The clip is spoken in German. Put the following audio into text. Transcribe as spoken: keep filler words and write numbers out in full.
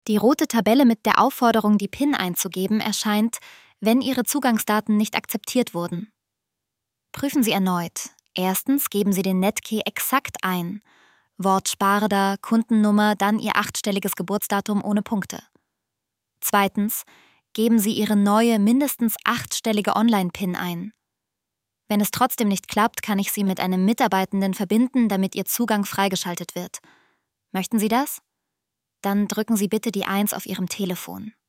Die rote Tabelle mit der Aufforderung, die PIN einzugeben, erscheint, wenn Ihre Zugangsdaten nicht akzeptiert wurden. Prüfen Sie erneut. Erstens geben Sie den Netkey exakt ein. Wortsparender, Kundennummer, dann Ihr achtstelliges Geburtsdatum ohne Punkte. Zweitens geben Sie Ihre neue, mindestens achtstellige Online-PIN ein. Wenn es trotzdem nicht klappt, kann ich Sie mit einem Mitarbeitenden verbinden, damit Ihr Zugang freigeschaltet wird. Möchten Sie das? Dann drücken Sie bitte die eins auf Ihrem Telefon.